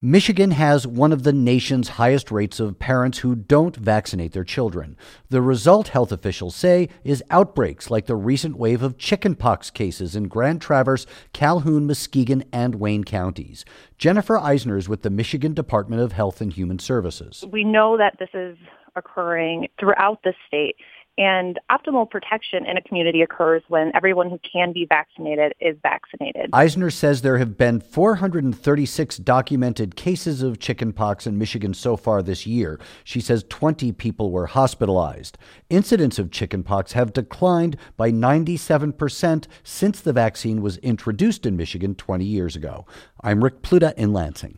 Michigan has one of the nation's highest rates of parents who don't vaccinate their children. The result, health officials say, is outbreaks like the recent wave of chickenpox cases in Grand Traverse, Calhoun, Muskegon, and Wayne counties. Jennifer Eisner is with the Michigan Department of Health and Human Services. We know that this is occurring throughout the state. And optimal protection in a community occurs when everyone who can be vaccinated is vaccinated. Eisner says there have been 436 documented cases of chickenpox in Michigan so far this year. She says 20 people were hospitalized. Incidents of chickenpox have declined by 97% since the vaccine was introduced in Michigan 20 years ago. I'm Rick Pluta in Lansing.